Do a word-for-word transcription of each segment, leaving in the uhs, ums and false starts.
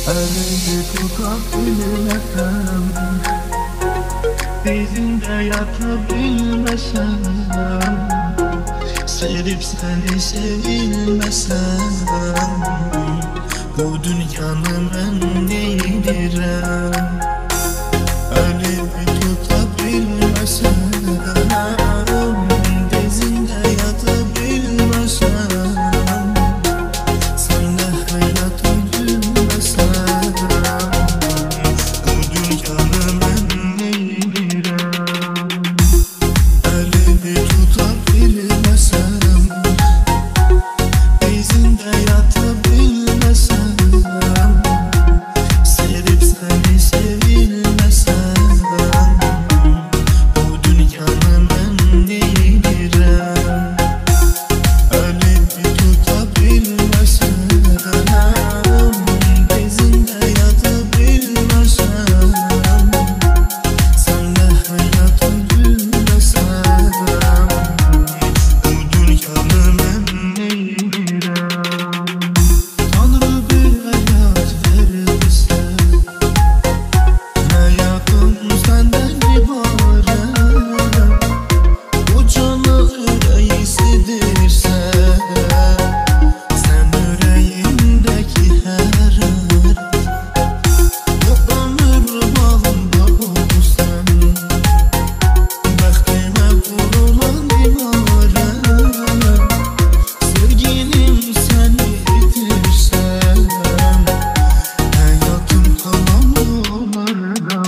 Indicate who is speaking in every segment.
Speaker 1: Elini tutabilmesem, dizinde yatabilmesem, sevip seni sevilmesem, bu dünyanın ben neydirem? Elini tutabilmesem, dizinde yatabilmesem, senle hayata gülmesem, bu dünyanın ben neydirem? Elini tutabilmesem, dizinde yatabilmesem, sevip seni sevilmesem, bu dünyanın ben neydirem? Elini tutabilmesem, dizinde yatabilmesem, senle hayata gülmesem, bu dünyanın ben neydirem? Tanrı bir hayat verirse, hayatım senden ibaret. Bu canı yüreği sildirse, sen yüreğimdeki her yer. Bu ömür bağında olsan, bəxtimə vurulan ibarət. Sevgilim səni itirsəm, hayatım tamam olardı.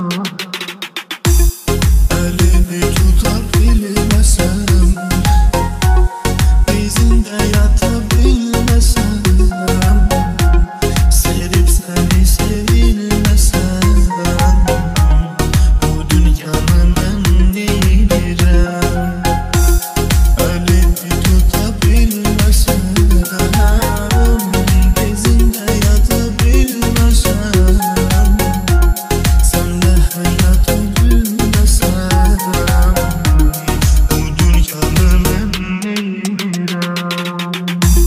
Speaker 1: Elini tutabilmesem, dizinde yatabilmesem, sevip seni sevilmesem, bu dünyanın ben neydirem? Elini tutabilmesem, dizinde yatabilmesem, senle hayata gülmesem, bu dünyanın ben neydirem?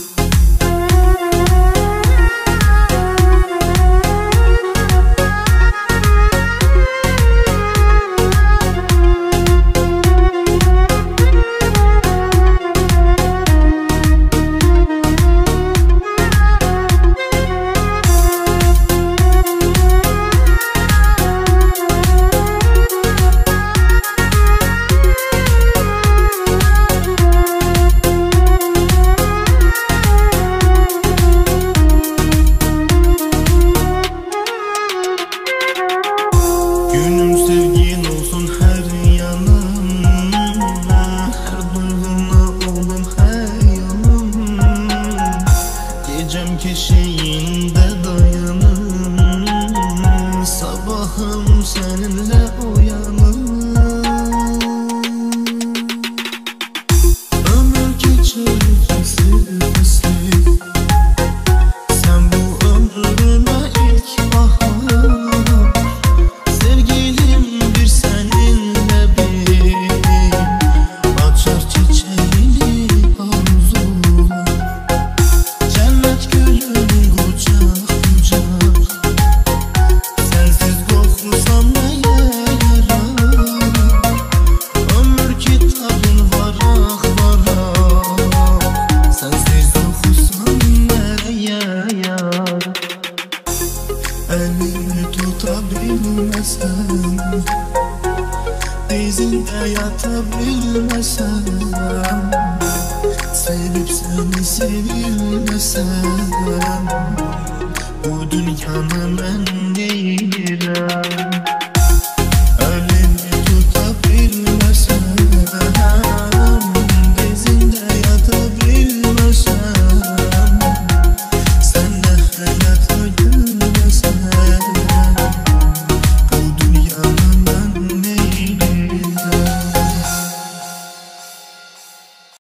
Speaker 1: Günüm sevgin olsun her yanım, her duyguna oldum hayalim. Gecem keşiğinde dayanım, sabahım seninle uyanım. Ömür geçer kesir kesir, sen bu ömrüme ilk bahar. Sevgilim bir seninle bir, açar çiçeğini arzular. Cennet gülüm kucak kucak, sensiz koklusam neye yarar? Ömür kitabın varak varak, sensiz okusam nereye yar? Elini tutabilmesem, dizinde yatabilmesem, sevip seni sevilmesem,